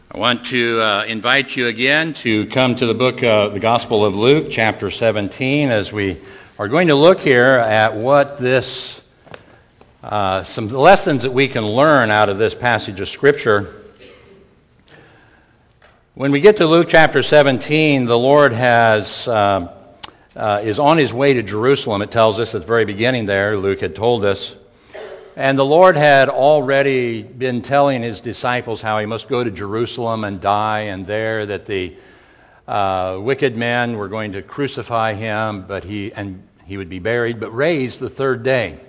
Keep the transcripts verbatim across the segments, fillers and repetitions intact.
I want to uh, invite you again to come to the book, uh, the Gospel of Luke, chapter seventeen, as we are going to look here at what this, uh, some lessons that we can learn out of this passage of Scripture. When we get to Luke chapter seventeen, the Lord has uh, uh, is on his way to Jerusalem. It tells us at the very beginning there, Luke had told us. And the Lord had already been telling his disciples how he must go to Jerusalem and die, and there that the uh, wicked men were going to crucify him, but he and he would be buried, but raised the third day.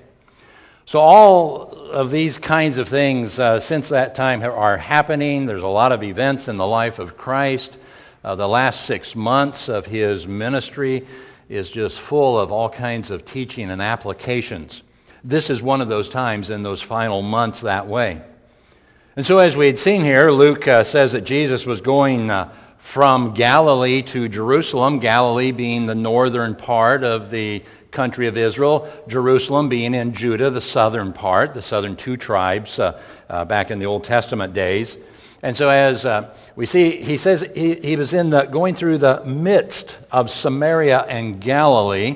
So all of these kinds of things uh, since that time are happening. There's a lot of events in the life of Christ. Uh, the last six months of his ministry is just full of all kinds of teaching and applications. This is one of those times in those final months that way. And so as we had seen here, Luke uh, says that Jesus was going uh, from Galilee to Jerusalem, Galilee being the northern part of the country of Israel, Jerusalem being in Judah, the southern part, the southern two tribes uh, uh, back in the Old Testament days. And so as uh, we see, he says he, he was in the going through the midst of Samaria and Galilee.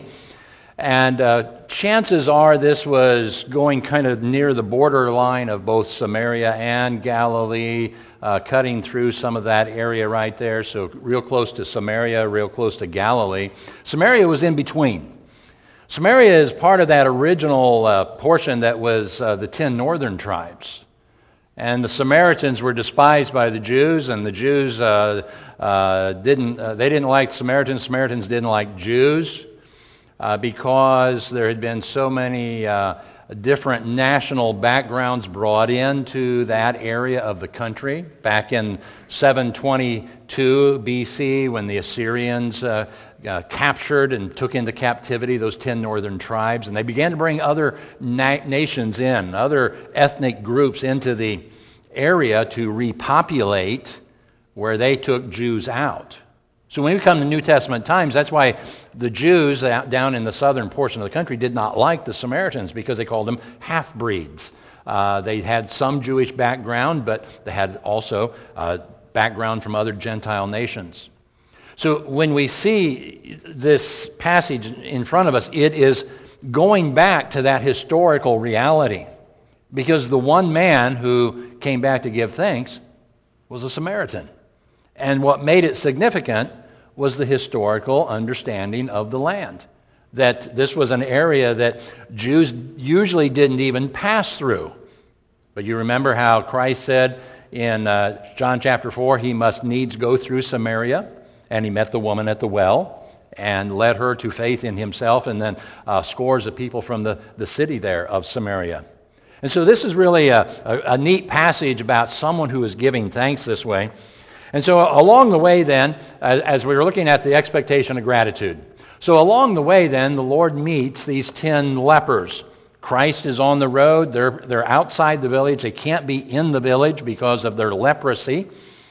And uh, chances are this was going kind of near the borderline of both Samaria and Galilee, uh, cutting through some of that area right there. So real close to Samaria, real close to Galilee. Samaria was in between. Samaria is part of that original uh, portion that was uh, the ten northern tribes. And the Samaritans were despised by the Jews, and the Jews uh, uh, didn't, uh, they didn't like Samaritans. Samaritans didn't like Jews. Uh, because there had been so many uh, different national backgrounds brought into that area of the country. Back in seven twenty-two B C, when the Assyrians uh, uh, captured and took into captivity those ten northern tribes, and they began to bring other na- nations in, other ethnic groups into the area to repopulate where they took Jews out. So when we come to New Testament times, that's why the Jews down in the southern portion of the country did not like the Samaritans, because they called them half-breeds. Uh, they had some Jewish background, but they had also uh, background from other Gentile nations. So when we see this passage in front of us, it is going back to that historical reality, because the one man who came back to give thanks was a Samaritan. And what made it significant was the historical understanding of the land. That this was an area that Jews usually didn't even pass through. But you remember how Christ said in uh, John chapter four, he must needs go through Samaria, and he met the woman at the well and led her to faith in himself, and then uh, scores of people from the, the city there of Samaria. And so this is really a, a, a neat passage about someone who is giving thanks this way. And so along the way then, as we were looking at the expectation of gratitude, so along the way then, the Lord meets these ten lepers. Christ is on the road. They're, they're outside the village. They can't be in the village because of their leprosy.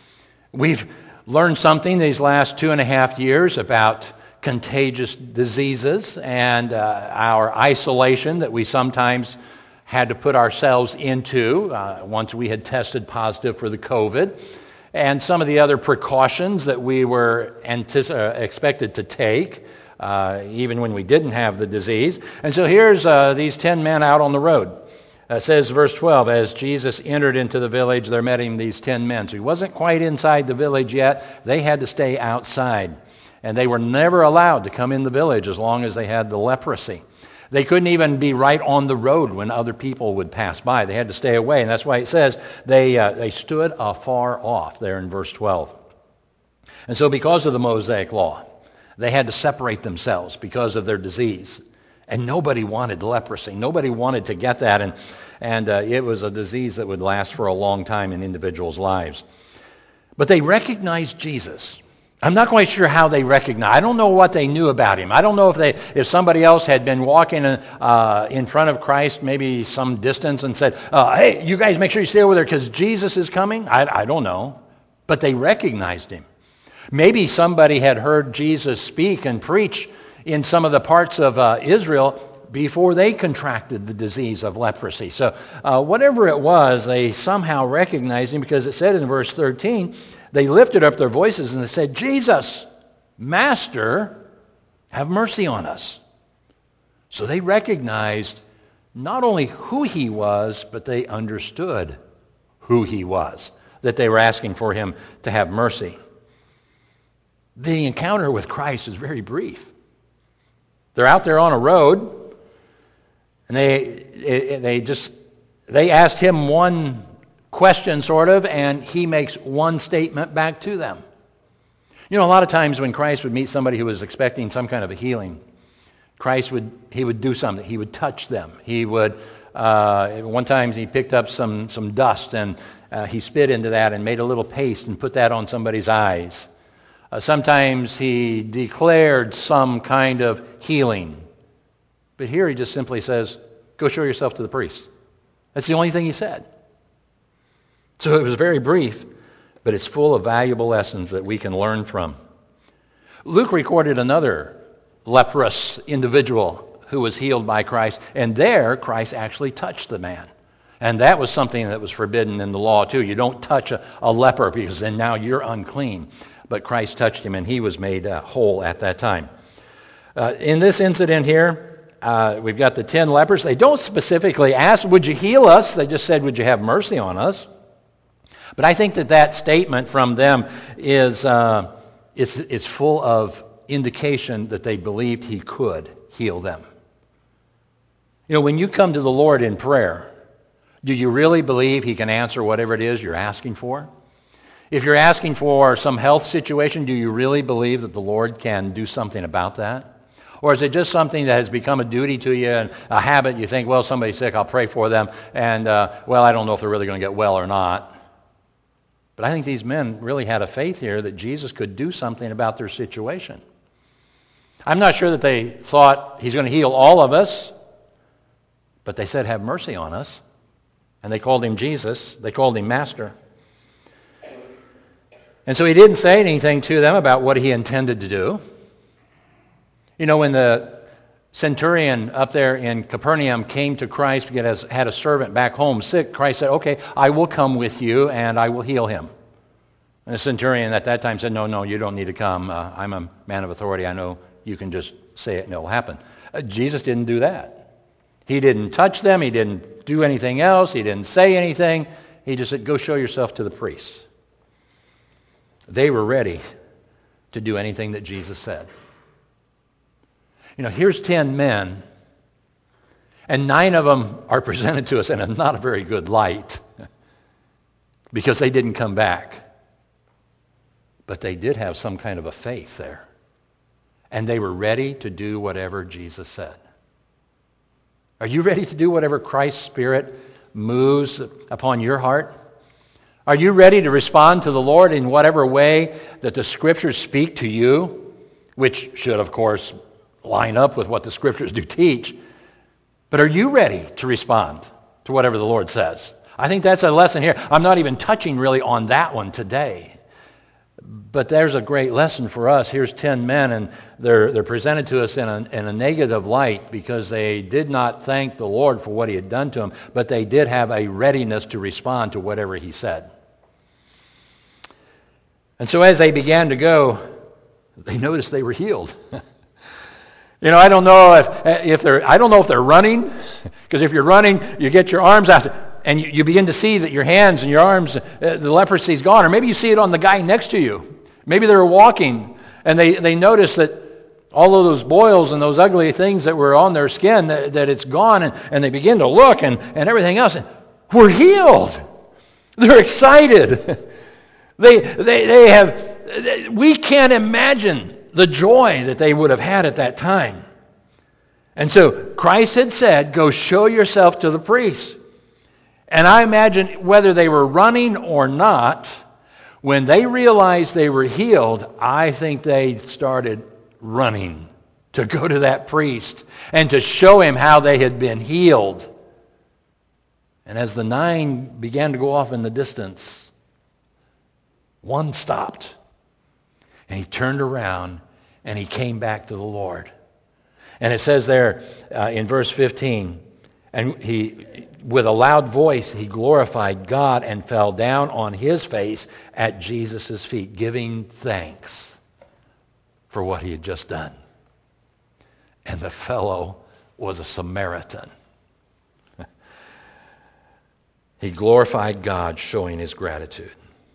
We've learned something these last two and a half years about contagious diseases and uh, our isolation that we sometimes had to put ourselves into uh, once we had tested positive for the COVID. And some of the other precautions that we were antici- uh, expected to take, uh, even when we didn't have the disease. And so here's uh, these ten men out on the road. It says, verse twelve, as Jesus entered into the village, there met him these ten men. So he wasn't quite inside the village yet. They had to stay outside. And they were never allowed to come in the village as long as they had the leprosy. They couldn't even be right on the road when other people would pass by. They had to stay away, and that's why it says they uh, they stood afar off there in verse twelve. And so because of the Mosaic law, they had to separate themselves because of their disease. And nobody wanted leprosy. Nobody wanted to get that, and, and uh, it was a disease that would last for a long time in individuals' lives. But they recognized Jesus. I'm not quite sure how they recognized. I don't know what they knew about him. I don't know if they, if somebody else had been walking uh, in front of Christ, maybe some distance, and said, uh, "Hey, you guys, make sure you stay over there because Jesus is coming." I, I don't know, but they recognized him. Maybe somebody had heard Jesus speak and preach in some of the parts of uh, Israel before they contracted the disease of leprosy. So uh, whatever it was, they somehow recognized him, because it said in verse thirteen, they lifted up their voices and they said, "Jesus, Master, have mercy on us." So they recognized not only who he was, but they understood who he was, that they were asking for him to have mercy. The encounter with Christ is very brief. They're out there on a road, and they they just they asked him one question, sort of, and he makes one statement back to them. You know, a lot of times when Christ would meet somebody who was expecting some kind of a healing, Christ would he would do something. He would touch them. He would. Uh, one time he picked up some some dust and uh, he spit into that and made a little paste and put that on somebody's eyes. Uh, sometimes he declared some kind of healing. But here he just simply says, "Go show yourself to the priest." That's the only thing he said. So it was very brief, but it's full of valuable lessons that we can learn from. Luke recorded another leprous individual who was healed by Christ, and there Christ actually touched the man. And that was something that was forbidden in the law too. You don't touch a, a leper, because then now you're unclean. But Christ touched him, and he was made uh, whole at that time. Uh, in this incident here, uh, we've got the ten lepers. They don't specifically ask, "Would you heal us?" They just said, "Would you have mercy on us?" But I think that that statement from them is uh, it's, it's full of indication that they believed he could heal them. You know, when you come to the Lord in prayer, do you really believe he can answer whatever it is you're asking for? If you're asking for some health situation, do you really believe that the Lord can do something about that? Or is it just something that has become a duty to you and a habit? You think, well, somebody's sick, I'll pray for them, and, uh, well, I don't know if they're really going to get well or not. But I think these men really had a faith here that Jesus could do something about their situation. I'm not sure that they thought he's going to heal all of us, but they said, "Have mercy on us." And they called him Jesus. They called him Master. And so he didn't say anything to them about what he intended to do. You know, when the centurion up there in Capernaum came to Christ, had a servant back home sick, Christ said, "Okay, I will come with you and I will heal him." And the centurion at that time said, "No, no, you don't need to come. Uh, I'm a man of authority. I know you can just say it and it'll happen." Uh, Jesus didn't do that. He didn't touch them. He didn't do anything else. He didn't say anything. He just said, "Go show yourself to the priest." They were ready to do anything that Jesus said. You know, here's ten men, and nine of them are presented to us in a not a very good light because they didn't come back. But they did have some kind of a faith there. And they were ready to do whatever Jesus said. Are you ready to do whatever Christ's Spirit moves upon your heart? Are you ready to respond to the Lord in whatever way that the Scriptures speak to you, which should, of course, line up with what the Scriptures do teach? But are you ready to respond to whatever the Lord says? I think that's a lesson here. I'm not even touching really on that one today. But there's a great lesson for us. Here's ten men, and they're they're presented to us in a, in a negative light because they did not thank the Lord for what he had done to them, but they did have a readiness to respond to whatever he said. And so as they began to go, they noticed they were healed. You know, I don't know if if they're I don't know if they're running, because if you're running, you get your arms out and you, you begin to see that your hands and your arms, uh, the leprosy's gone, or maybe you see it on the guy next to you. Maybe they were walking and they they notice that all of those boils and those ugly things that were on their skin, that, that it's gone, and, and they begin to look and, and everything else, and we're healed. They're excited. They they they have. We can't imagine the joy that they would have had at that time. And so Christ had said, "Go show yourself to the priest." And I imagine whether they were running or not, when they realized they were healed, I think they started running to go to that priest and to show him how they had been healed. And as the nine began to go off in the distance, one stopped, and he turned around, and he came back to the Lord. And it says there uh, in verse fifteen, and he, with a loud voice, he glorified God and fell down on his face at Jesus' feet, giving thanks for what he had just done. And the fellow was a Samaritan. He glorified God, showing his gratitude.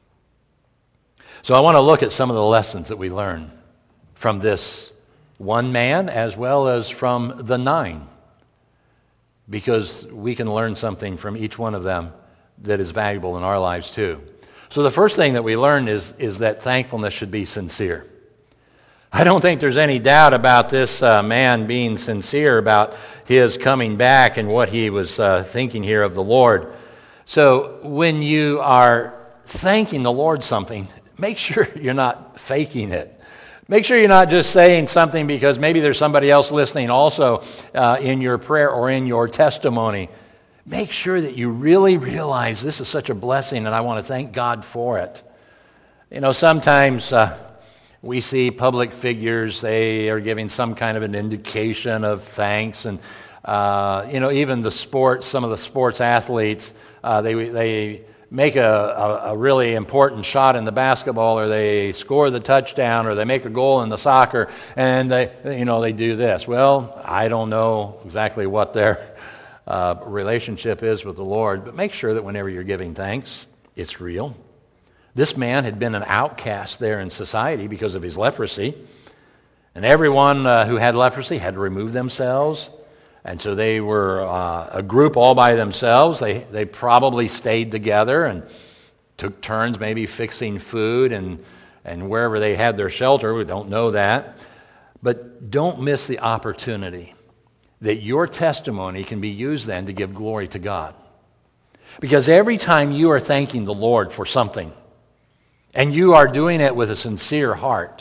So I want to look at some of the lessons that we learn from this one man as well as from the nine, because we can learn something from each one of them that is valuable in our lives too. So the first thing that we learn is, is that thankfulness should be sincere. I don't think there's any doubt about this uh, man being sincere about his coming back and what he was uh, thinking here of the Lord. So when you are thanking the Lord something, make sure you're not faking it. Make sure you're not just saying something because maybe there's somebody else listening also uh, in your prayer or in your testimony. Make sure that you really realize this is such a blessing and I want to thank God for it. You know, sometimes uh, we see public figures, they are giving some kind of an indication of thanks. And, uh, you know, even the sports, some of the sports athletes, uh, they they... make a, a, a really important shot in the basketball, or they score the touchdown, or they make a goal in the soccer, and they, you know, they do this. Well, I don't know exactly what their uh, relationship is with the Lord, but make sure that whenever you're giving thanks, it's real. This man had been an outcast there in society because of his leprosy, and everyone uh, who had leprosy had to remove themselves. And so they were uh, a group all by themselves. They they probably stayed together and took turns maybe fixing food and, and wherever they had their shelter. We don't know that. But don't miss the opportunity that your testimony can be used then to give glory to God. Because every time you are thanking the Lord for something, and you are doing it with a sincere heart,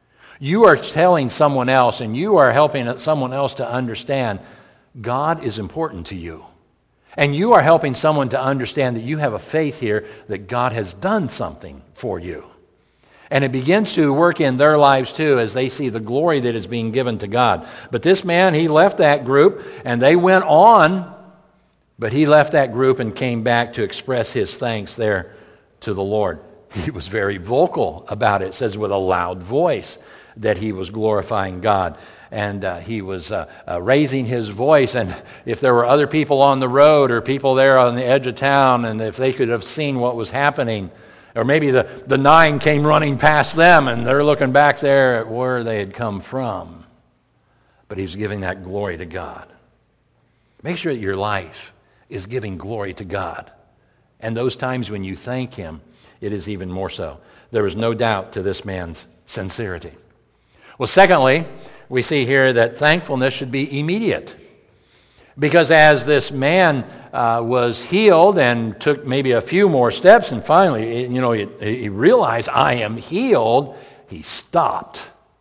you are telling someone else and you are helping someone else to understand God is important to you. And you are helping someone to understand that you have a faith here that God has done something for you. And it begins to work in their lives too as they see the glory that is being given to God. But this man, he left that group and they went on, but he left that group and came back to express his thanks there to the Lord. He was very vocal about it. It says with a loud voice that he was glorifying God. And uh, he was uh, uh, raising his voice, and if there were other people on the road or people there on the edge of town, and if they could have seen what was happening, or maybe the, the nine came running past them, and they're looking back there at where they had come from. But he's giving that glory to God. Make sure that your life is giving glory to God. And those times when you thank him, it is even more so. There is no doubt to this man's sincerity. Well, secondly, we see here that thankfulness should be immediate. Because as this man uh, was healed and took maybe a few more steps, and finally, you know, he, he realized, I am healed, he stopped.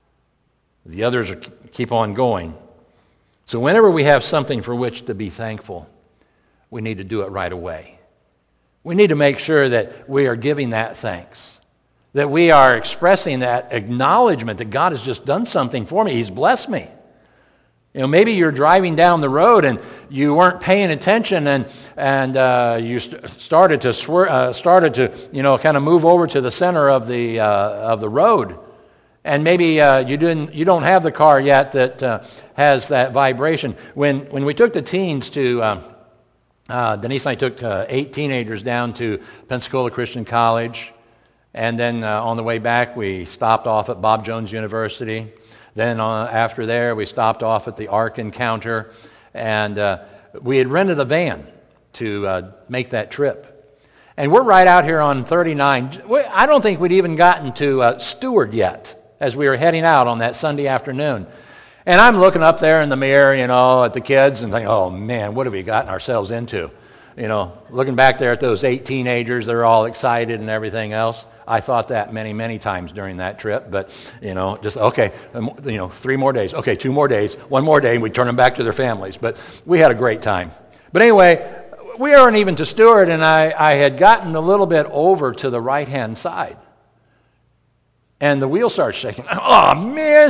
The others are, keep on going. So whenever we have something for which to be thankful, we need to do it right away. We need to make sure that we are giving that thanks. That we are expressing that acknowledgement that God has just done something for me. He's blessed me. You know, maybe you're driving down the road and you weren't paying attention, and and uh, you st- started to swer- uh, started to you know kind of move over to the center of the uh, of the road, and maybe uh, you didn't you don't have the car yet that uh, has that vibration. When when we took the teens to uh, uh, Denise and I took uh, eight teenagers down to Pensacola Christian College. And then uh, on the way back, we stopped off at Bob Jones University. Then uh, after there, we stopped off at the Ark Encounter. And uh, we had rented a van to uh, make that trip. And we're right out here on thirty-nine. I don't think we'd even gotten to uh, Stewart yet as we were heading out on that Sunday afternoon. And I'm looking up there in the mirror, you know, at the kids and thinking, oh, man, what have we gotten ourselves into? You know, looking back there at those eight teenagers, they're all excited and everything else. I thought that many, many times during that trip, but, you know, just, okay, you know, three more days. Okay, two more days, one more day, and we turn them back to their families. But we had a great time. But anyway, we aren't even to Stewart, and I, I had gotten a little bit over to the right-hand side. And the wheel starts shaking. Oh, man,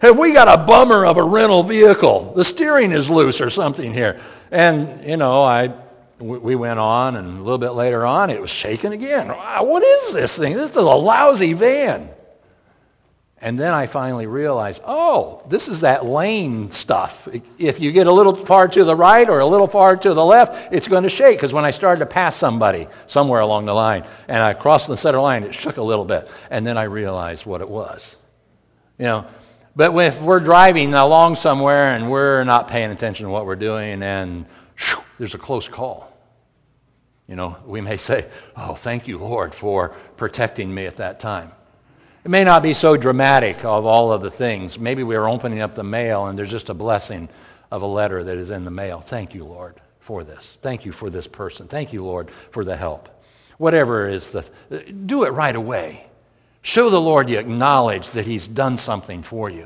Have we got a bummer of a rental vehicle? The steering is loose or something here. And, you know, I we went on, and a little bit later on, it was shaking again. Wow, what is this thing? This is a lousy van. And then I finally realized, oh, this is that lane stuff. If you get a little far to the right or a little far to the left, it's going to shake. Because when I started to pass somebody somewhere along the line, and I crossed the center line, it shook a little bit. And then I realized what it was. You know, but if we're driving along somewhere and we're not paying attention to what we're doing, and shoo, there's a close call. You know, we may say, oh, thank you, Lord, for protecting me at that time. It may not be so dramatic of all of the things. Maybe we are opening up the mail and there's just a blessing of a letter that is in the mail. Thank you, Lord, for this. Thank you for this person. Thank you, Lord, for the help. Whatever is the, do it right away. Show the Lord you acknowledge that He's done something for you.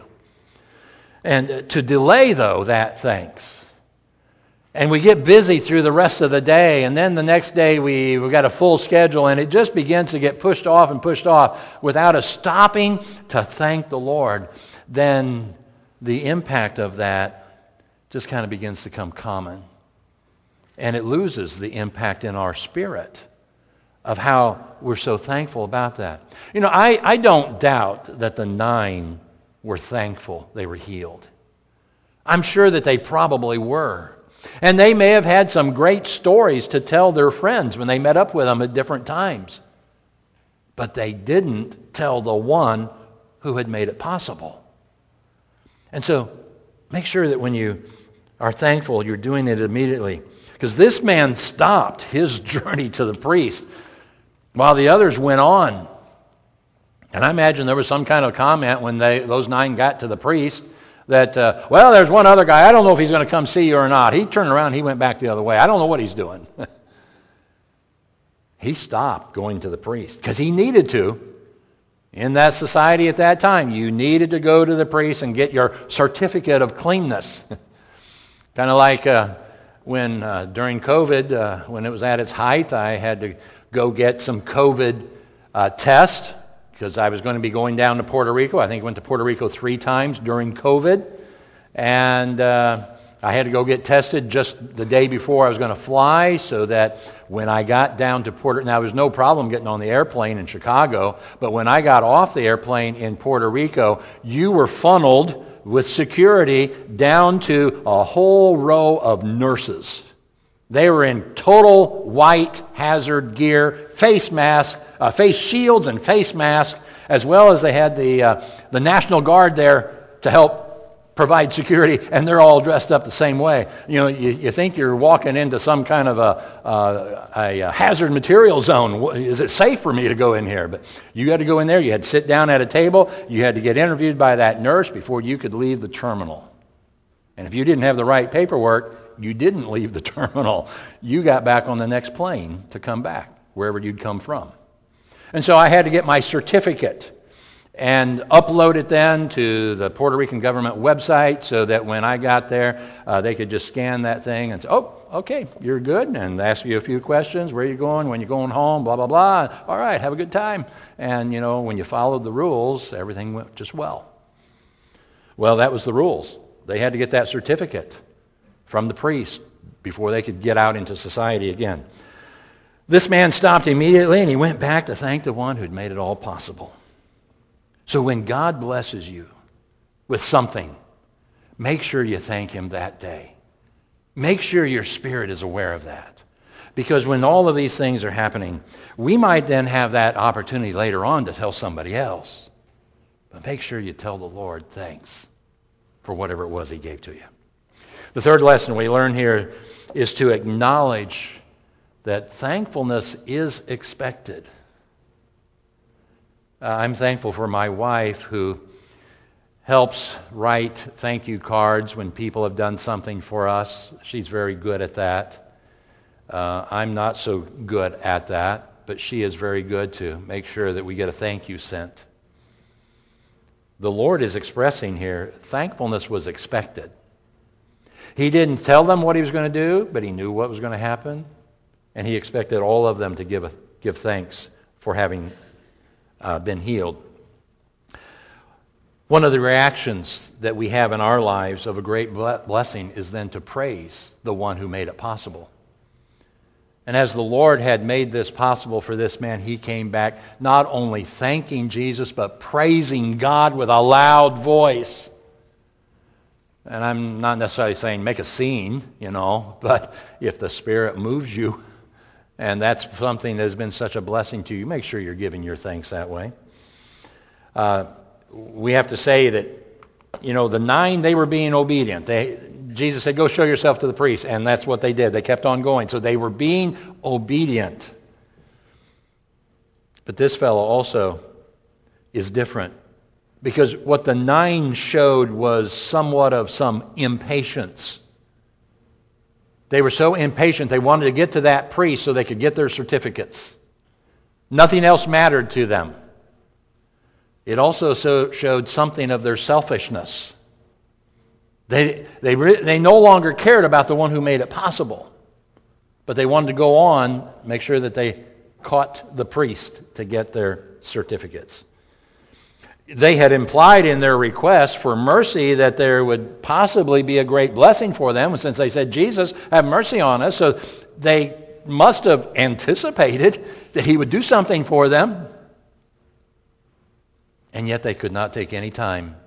And to delay, though, that thanks. And we get busy through the rest of the day, and then the next day we, we've got a full schedule, and it just begins to get pushed off and pushed off without us stopping to thank the Lord. Then the impact of that just kind of begins to come common. And it loses the impact in our spirit of how we're so thankful about that. You know, I, I don't doubt that the nine were thankful they were healed. I'm sure that they probably were. And they may have had some great stories to tell their friends when they met up with them at different times. But they didn't tell the one who had made it possible. And so make sure that when you are thankful, you're doing it immediately. Because this man stopped his journey to the priest while the others went on. And I imagine there was some kind of comment when they those nine got to the priest that, uh, well, there's one other guy. I don't know if he's going to come see you or not. He turned around. He went back the other way. I don't know what he's doing. He stopped going to the priest because he needed to. In that society at that time, you needed to go to the priest and get your certificate of cleanness. Kind of like uh, when uh, during COVID, uh, when it was at its height, I had to go get some COVID uh, test because I was going to be going down to Puerto Rico. I think I went to Puerto Rico three times during COVID. And uh, I had to go get tested just the day before I was going to fly so that when I got down to Puerto Rico, now there was no problem getting on the airplane in Chicago, but when I got off the airplane in Puerto Rico, you were funneled with security down to a whole row of nurses. They were in total white hazard gear, face masks, uh, face shields and face masks, as well as they had the uh, the National Guard there to help provide security, and they're all dressed up the same way. You know, you, you think you're walking into some kind of a, uh, a, a hazard material zone. Is it safe for me to go in here? But you had to go in there. You had to sit down at a table. You had to get interviewed by that nurse before you could leave the terminal. And if you didn't have the right paperwork, you didn't leave the terminal. You got back on the next plane to come back, wherever you'd come from. And so I had to get my certificate and upload it then to the Puerto Rican government website so that when I got there, uh, they could just scan that thing and say, oh, okay, you're good, and ask you a few questions. Where are you going? When you're going home? Blah, blah, blah. All right, have a good time. And, you know, when you followed the rules, everything went just well. Well, that was the rules. They had to get that certificate from the priest before they could get out into society again. This man stopped immediately, and he went back to thank the one who'd made it all possible. So when God blesses you with something, make sure you thank Him that day. Make sure your spirit is aware of that. Because when all of these things are happening, we might then have that opportunity later on to tell somebody else. But make sure you tell the Lord thanks for whatever it was He gave to you. The third lesson we learn here is to acknowledge that thankfulness is expected. Uh, I'm thankful for my wife who helps write thank you cards when people have done something for us. She's very good at that. Uh, I'm not so good at that, but she is very good to make sure that we get a thank you sent. The Lord is expressing here, thankfulness was expected. He didn't tell them what He was going to do, but He knew what was going to happen. And He expected all of them to give a, give thanks for having uh, been healed. One of the reactions that we have in our lives of a great blessing is then to praise the one who made it possible. And as the Lord had made this possible for this man, he came back not only thanking Jesus, but praising God with a loud voice. And I'm not necessarily saying make a scene, you know, but if the Spirit moves you, and that's something that has been such a blessing to you, make sure you're giving your thanks that way. Uh, we have to say that, you know, the nine, they were being obedient. They, Jesus said, go show yourself to the priest, and that's what they did. They kept on going. So they were being obedient. But this fellow also is different, because what the nine showed was somewhat of some impatience. They were so impatient, they wanted to get to that priest so they could get their certificates. Nothing else mattered to them. It also so showed something of their selfishness. They, they, they no longer cared about the one who made it possible, but they wanted to go on, make sure that they caught the priest to get their certificates. They had implied in their request for mercy that there would possibly be a great blessing for them, since they said, Jesus, have mercy on us. So they must have anticipated that he would do something for them. And yet they could not take any time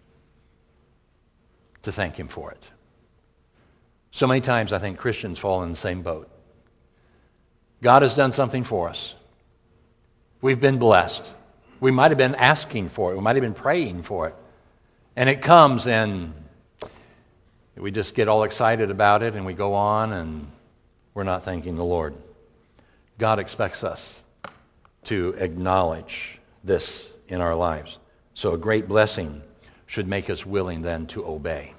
to thank him for it. So many times I think Christians fall in the same boat. God has done something for us. We've been blessed. We might have been asking for it. We might have been praying for it. And it comes and we just get all excited about it and we go on and we're not thanking the Lord. God expects us to acknowledge this in our lives. So a great blessing should make us willing then to obey.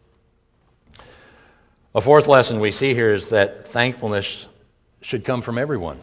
A fourth lesson we see here is that thankfulness should come from everyone.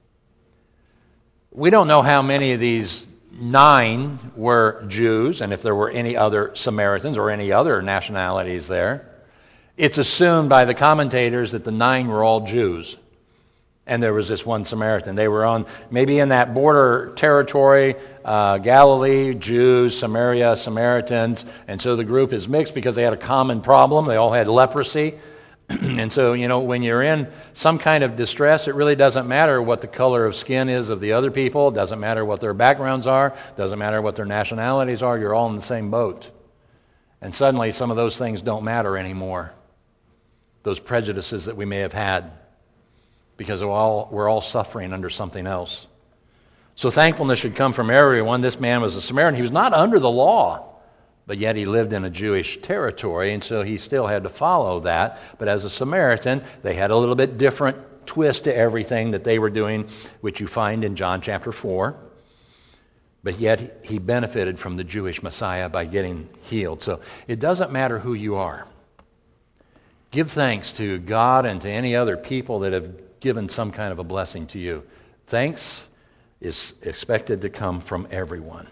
We don't know how many of these nine were Jews, and if there were any other Samaritans or any other nationalities there. It's assumed by the commentators that the nine were all Jews, and there was this one Samaritan. They were on, maybe in that border territory, uh, Galilee, Jews, Samaria, Samaritans, and so the group is mixed because they had a common problem. They all had leprosy. And so, you know, when you're in some kind of distress, it really doesn't matter what the color of skin is of the other people. It doesn't matter what their backgrounds are. It doesn't matter what their nationalities are. You're all in the same boat. And suddenly, some of those things don't matter anymore. Those prejudices that we may have had, because we're all, we're all suffering under something else. So thankfulness should come from everyone. This man was a Samaritan. He was not under the law, but yet he lived in a Jewish territory, and so he still had to follow that. But as a Samaritan, they had a little bit different twist to everything that they were doing, which you find in John chapter four. But yet he benefited from the Jewish Messiah by getting healed. So it doesn't matter who you are. Give thanks to God and to any other people that have given some kind of a blessing to you. Thanks is expected to come from everyone.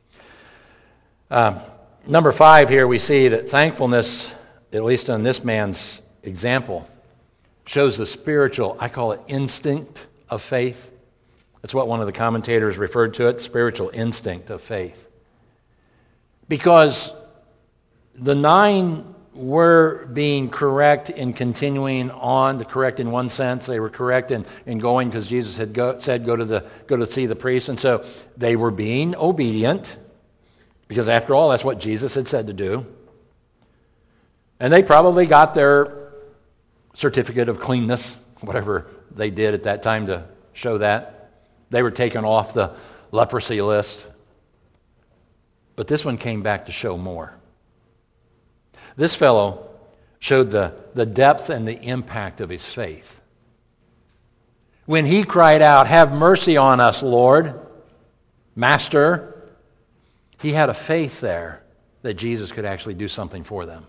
Um, Number five here, we see that thankfulness, at least on this man's example, shows the spiritual, I call it instinct of faith. That's what one of the commentators referred to it, spiritual instinct of faith. Because the nine were being correct in continuing on, to correct in one sense. They were correct in, in going because Jesus had go, said go to the go to see the priest. And so they were being obedient. Because after all, that's what Jesus had said to do. And they probably got their certificate of cleanness, whatever they did at that time to show that. They were taken off the leprosy list. But this one came back to show more. This fellow showed the, the depth and the impact of his faith. When he cried out, "Have mercy on us, Lord, Master," he had a faith there that Jesus could actually do something for them.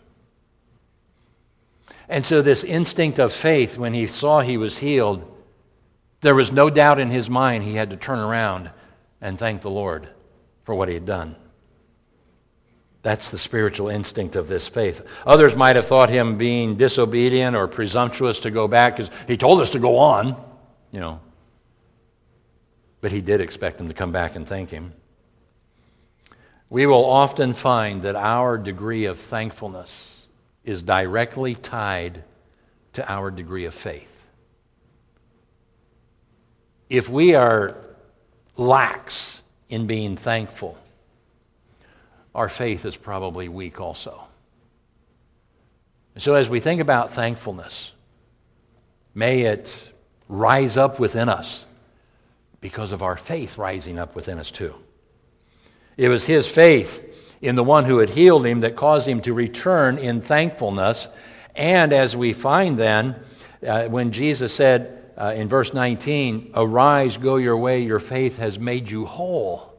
And so this instinct of faith, when he saw he was healed, there was no doubt in his mind he had to turn around and thank the Lord for what he had done. That's the spiritual instinct of this faith. Others might have thought him being disobedient or presumptuous to go back because he told us to go on, you know. But he did expect them to come back and thank him. we will often find that our degree of thankfulness is directly tied to our degree of faith. If we are lax in being thankful, our faith is probably weak also. So as we think about thankfulness, may it rise up within us because of our faith rising up within us too. It was his faith in the one who had healed him that caused him to return in thankfulness. And as we find then, uh, when Jesus said uh, in verse nineteen, "Arise, go your way, your faith has made you whole."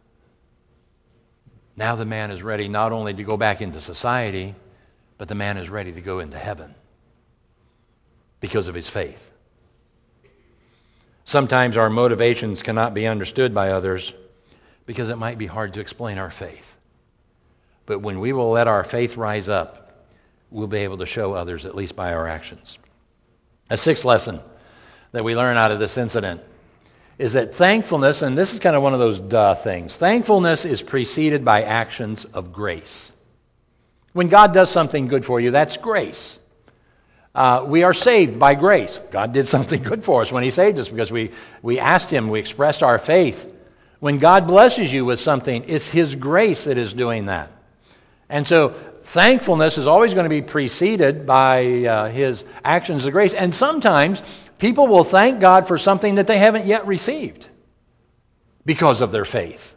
Now the man is ready not only to go back into society, but the man is ready to go into heaven because of his faith. Sometimes our motivations cannot be understood by others because it might be hard to explain our faith. But when we will let our faith rise up, we'll be able to show others, at least by our actions. A sixth lesson that we learn out of this incident is that thankfulness, and this is kind of one of those duh things, thankfulness is preceded by actions of grace. When God does something good for you, that's grace. Uh, we are saved by grace. God did something good for us when he saved us because we, we asked him, we expressed our faith. When God blesses you with something, it's his grace that is doing that. And so thankfulness is always going to be preceded by uh, his actions of grace. And sometimes people will thank God for something that they haven't yet received because of their faith.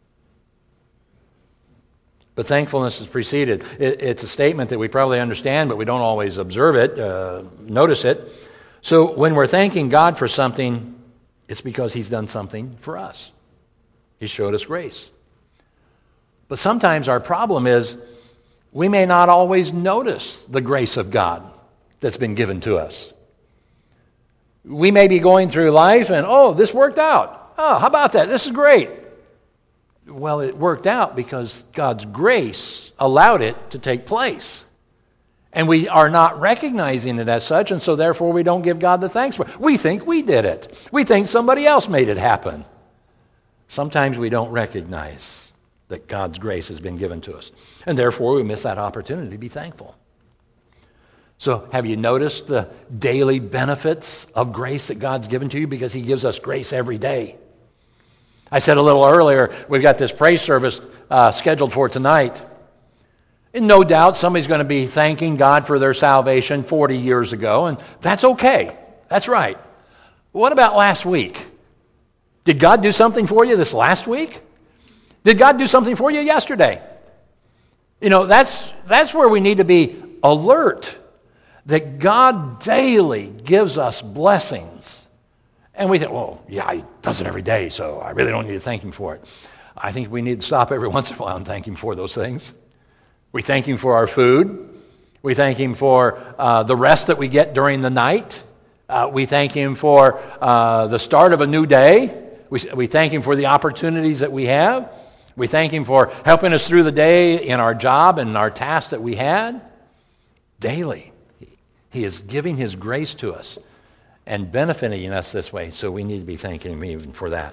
But thankfulness is preceded. It, it's a statement that we probably understand, but we don't always observe it, uh, notice it. So when we're thanking God for something, it's because he's done something for us. He showed us grace. But sometimes our problem is we may not always notice the grace of God that's been given to us. We may be going through life and, oh, this worked out. Oh, how about that? This is great. Well, it worked out because God's grace allowed it to take place. And we are not recognizing it as such, and so therefore we don't give God the thanks for it. We think we did it. We think somebody else made it happen. Sometimes we don't recognize that God's grace has been given to us. And therefore we miss that opportunity to be thankful. So have you noticed the daily benefits of grace that God's given to you? Because he gives us grace every day. I said a little earlier, we've got this praise service uh, scheduled for tonight. And no doubt somebody's going to be thanking God for their salvation forty years ago, and that's okay. That's right. What about last week? Did God do something for you this last week? Did God do something for you yesterday? You know, that's that's where we need to be alert, that God daily gives us blessings. And we think, well, yeah, he does it every day, so I really don't need to thank him for it. I think we need to stop every once in a while and thank him for those things. We thank him for our food. We thank him for uh, the rest that we get during the night. Uh, we thank him for uh, the start of a new day. We, we thank him for the opportunities that we have. We thank him for helping us through the day in our job and our tasks that we had. Daily, he is giving his grace to us and benefiting us this way, so we need to be thanking him even for that.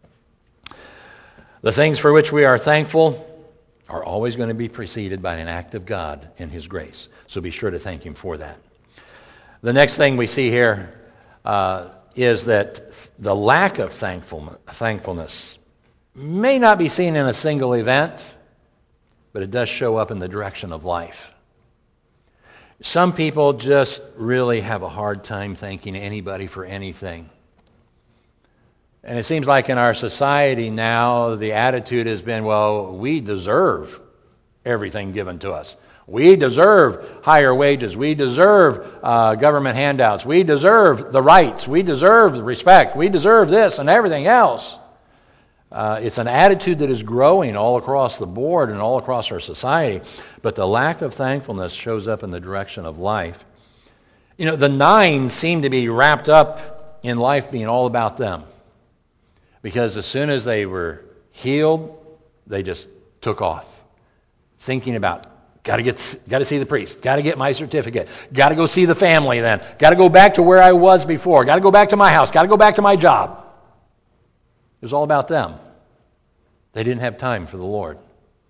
The things for which we are thankful are always going to be preceded by an act of God in his grace, so be sure to thank him for that. The next thing we see here uh, is that the lack of thankfulness may not be seen in a single event, but it does show up in the direction of life. Some people just really have a hard time thanking anybody for anything. And it seems like in our society now, the attitude has been, well, we deserve everything given to us. We deserve higher wages. We deserve uh, government handouts. We deserve the rights. We deserve the respect. We deserve this and everything else. Uh, it's an attitude that is growing all across the board and all across our society. But the lack of thankfulness shows up in the direction of life. You know, the nine seem to be wrapped up in life being all about them. Because as soon as they were healed, they just took off. Thinking about, got to get, got to see the priest, got to get my certificate, got to go see the family then, got to go back to where I was before, got to go back to my house, got to go back to my job. It was all about them. They didn't have time for the Lord.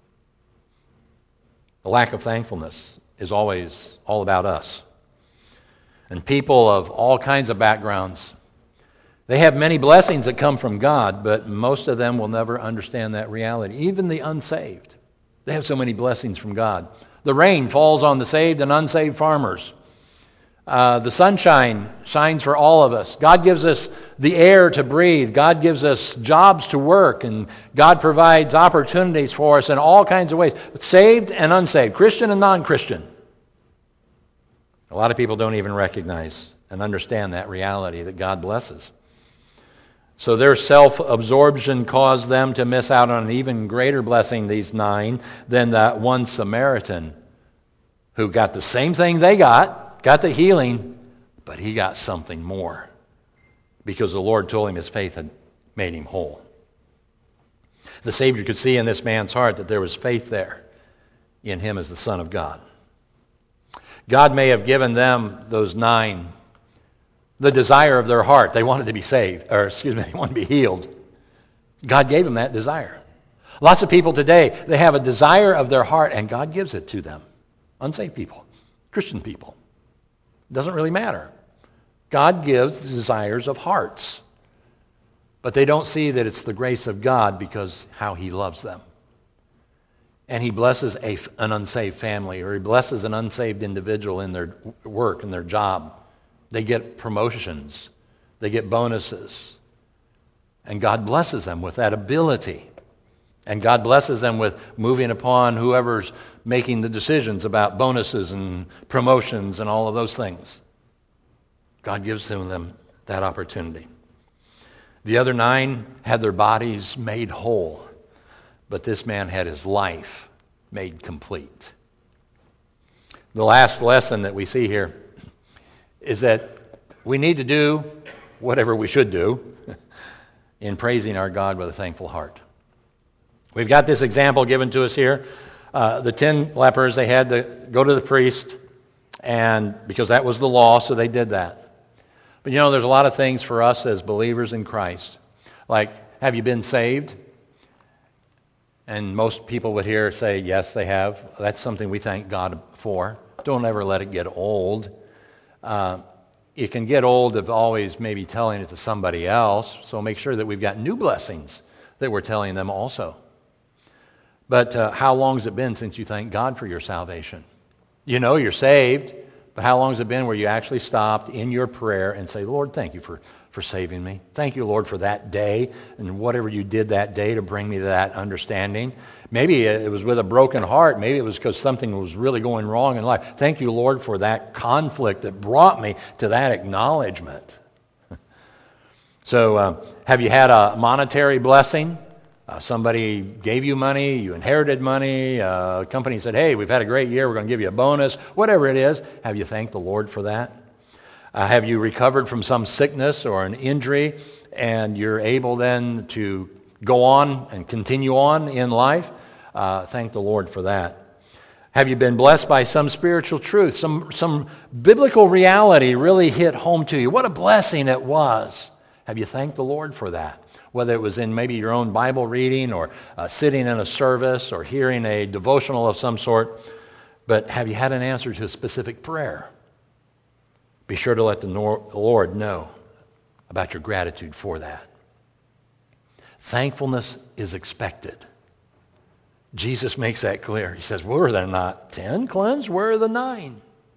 The lack of thankfulness is always all about us. And people of all kinds of backgrounds, they have many blessings that come from God, but most of them will never understand that reality. Even the unsaved, they have so many blessings from God. The rain falls on the saved and unsaved farmers. Uh, the sunshine shines for all of us. God gives us the air to breathe. God gives us jobs to work, and God provides opportunities for us in all kinds of ways. Saved and unsaved, Christian and non-Christian. A lot of people don't even recognize and understand that reality that God blesses. So their self-absorption caused them to miss out on an even greater blessing, these nine, than that one Samaritan who got the same thing they got, got the healing, but he got something more because the Lord told him his faith had made him whole. The Savior could see in this man's heart that there was faith there in him as the Son of God. God may have given them, those nine, the desire of their heart. They wanted to be saved, or excuse me, they wanted to be healed. God gave them that desire. Lots of people today, they have a desire of their heart, and God gives it to them. Unsaved people, Christian people. Doesn't really matter. God gives the desires of hearts. But they don't see that it's the grace of God because how he loves them. And he blesses a, an unsaved family, or he blesses an unsaved individual in their work, in their job. They get promotions. They get bonuses. And God blesses them with that ability. And God blesses them with moving upon whoever's making the decisions about bonuses and promotions and all of those things. God gives them that opportunity. The other nine had their bodies made whole, but this man had his life made complete. The last lesson that we see here is that we need to do whatever we should do in praising our God with a thankful heart. We've got this example given to us here. Uh, the ten lepers, they had to go to the priest, and because that was the law, so they did that. But you know, there's a lot of things for us as believers in Christ. Like, have you been saved? And most people would hear say, yes, they have. That's something we thank God for. Don't ever let it get old. Uh, it can get old of always maybe telling it to somebody else, so make sure that we've got new blessings that we're telling them also. But uh, how long has it been since you thanked God for your salvation? You know you're saved, but how long has it been where you actually stopped in your prayer and say, Lord, thank you for, for saving me. Thank you, Lord, for that day and whatever you did that day to bring me to that understanding. Maybe it was with a broken heart. Maybe it was because something was really going wrong in life. Thank you, Lord, for that conflict that brought me to that acknowledgement. So uh, have you had a monetary blessing? Uh, somebody gave you money, you inherited money, uh, a company said, hey, we've had a great year, we're going to give you a bonus, whatever it is. Have you thanked the Lord for that? Uh, have you recovered from some sickness or an injury, and you're able then to go on and continue on in life? Uh, thank the Lord for that. Have you been blessed by some spiritual truth, some, some biblical reality really hit home to you? What a blessing it was. Have you thanked the Lord for that? Whether it was in maybe your own Bible reading or uh, sitting in a service or hearing a devotional of some sort. But have you had an answer to a specific prayer? Be sure to let the Lord know about your gratitude for that. Thankfulness is expected. Jesus makes that clear. He says, were there not ten cleansed? Where are the nine?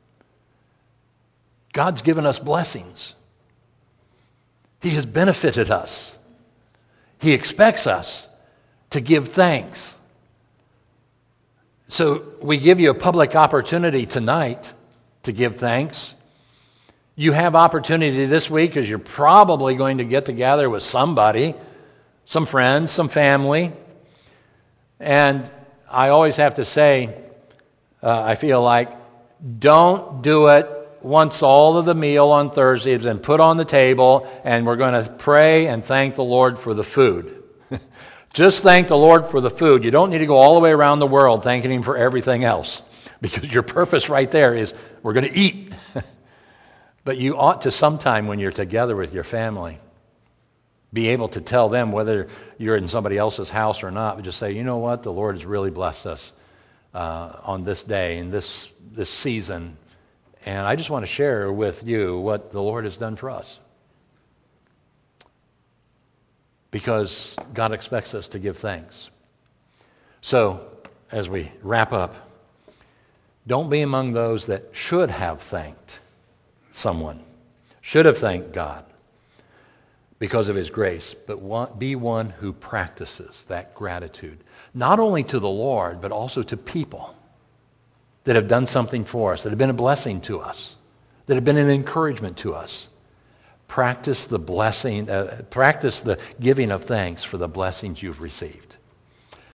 God's given us blessings. He has benefited us. He expects us to give thanks. So we give you a public opportunity tonight to give thanks. You have opportunity this week because you're probably going to get together with somebody, some friends, some family. And I always have to say, uh, I feel like, don't do it once all of the meal on Thursday has been put on the table and we're going to pray and thank the Lord for the food. Just thank the Lord for the food. You don't need to go all the way around the world thanking Him for everything else, because your purpose right there is we're going to eat. But you ought to sometime when you're together with your family be able to tell them, whether you're in somebody else's house or not, but just say, you know what, the Lord has really blessed us uh, on this day, in this, this season. And I just want to share with you what the Lord has done for us. Because God expects us to give thanks. So, as we wrap up, don't be among those that should have thanked someone, should have thanked God because of His grace, but one, be one who practices that gratitude, not only to the Lord, but also to people that have done something for us, that have been a blessing to us, that have been an encouragement to us. Practice the blessing, uh, practice the giving of thanks for the blessings you've received.